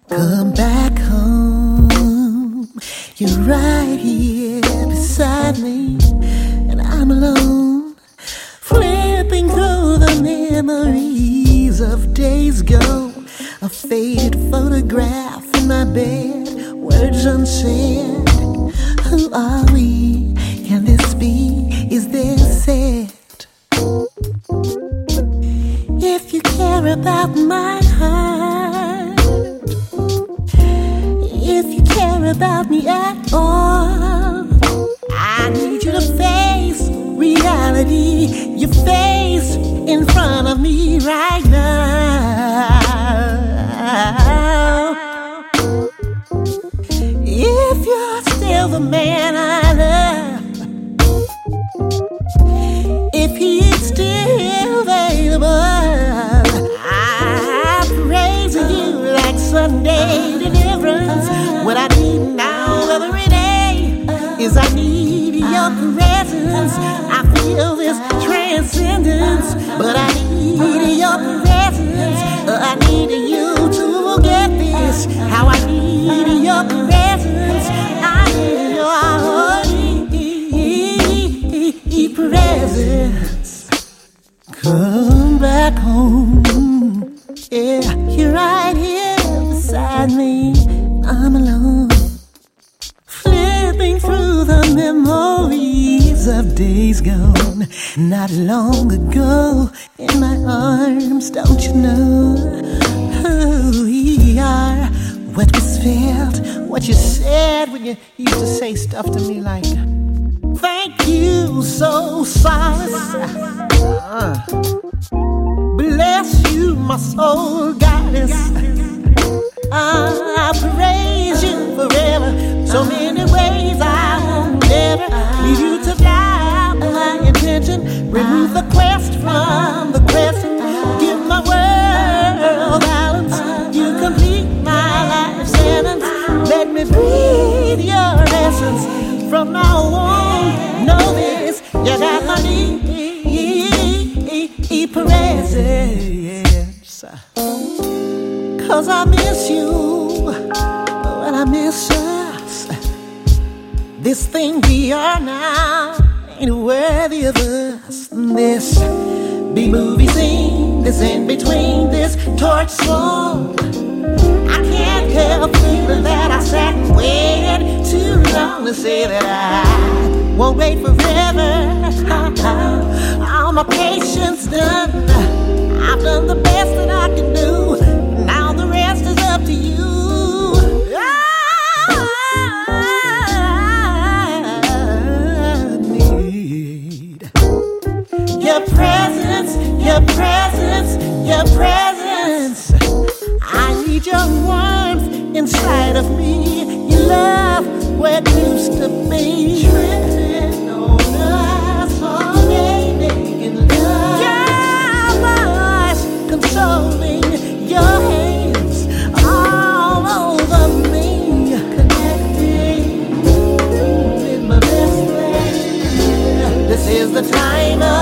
Come back home. You're right here beside me, and I'm alone, flipping through the memories of days gone. A faded photograph in my bed, words unsaid. Who are we? Can this be? Is this it? If you care about my heart, if you care about me at all, I need you to face reality. Your face in front of me right now. If you're still the man I love, if he's still available, I praise you like Sunday deliverance. What I need now every day is I need your presence. I feel this transcendence, but I need your presence. I need you to get this. How I need your presence. I need your presence. Come back home. Yeah, you're right here beside me. I'm alone, flipping through the memories of days gone, not long ago. In my arms, don't you know who we are? What was felt, what you said when you used to say stuff to me like, thank you, so sorry. Bless you, my soul goddess. I praise you forever. So many ways I won't never leave you to die. My intention, remove the quest from the question. Give my world balance. You complete my life sentence. Let me breathe your essence. From now on, know this, you got my presence. 'Cause I miss you, and I miss us. This thing we are now ain't worthy of us. This B-movie scene, this in between, this torch song. I can't help feeling that I sat and waited too long to say that I won't wait forever. All my patience done. I've done the best that I can do. Now the rest is up to you. I need your presence, your presence, your presence. I need your warmth inside of me. Your love where it used to be. Tripping on us all day, making love. Your voice consoling, your hands all over me, connecting with my best friend. This is the time of